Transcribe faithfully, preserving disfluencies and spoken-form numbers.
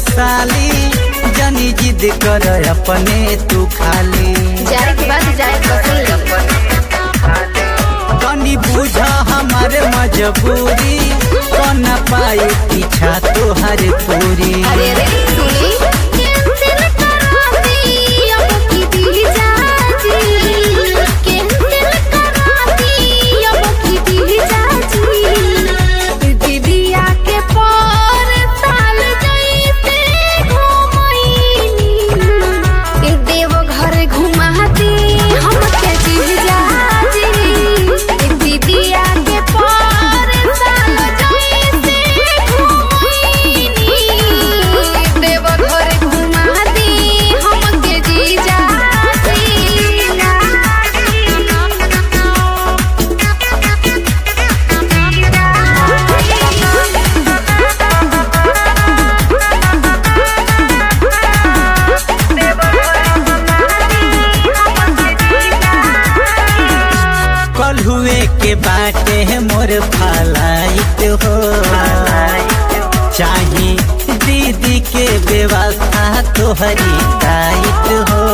साली जनी जिद कर अपने तू खाली जाए के बाद जाए तनी बुझा हमारे मजबूरी तो न पाए पीछा तोहर पूरी। अरे रे सुनी कैंसिल करा दी अब की दी जाजी कैंसिल करा दी अब की दी जाजी दीदिया के पर साल जैसे घुमैनी देव घर घुमाती हमके दी जाजी दीदिया के पर साल जैसे घुमैनी देव घर घुमाती हमके दी जाजी कल हुए के बाटे मोर फलाइट हो चाही दीदी के व्यवस्था तोहरी टाइट हो